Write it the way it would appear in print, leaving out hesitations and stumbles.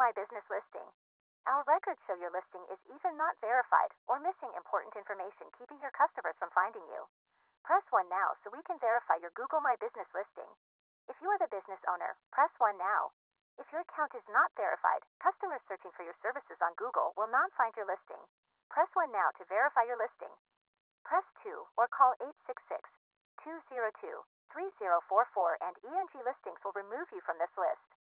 My Business Listing. Our records show your listing is either not verified or missing important information, keeping your customers from finding you. Press 1 now so we can verify your Google My Business listing. If you are the business owner, press 1 now. If your account is not verified, customers searching for your services on Google will not find your listing. Press 1 now to verify your listing. Press 2 or call 866-202-3044 and ENG Listings will remove you from this list.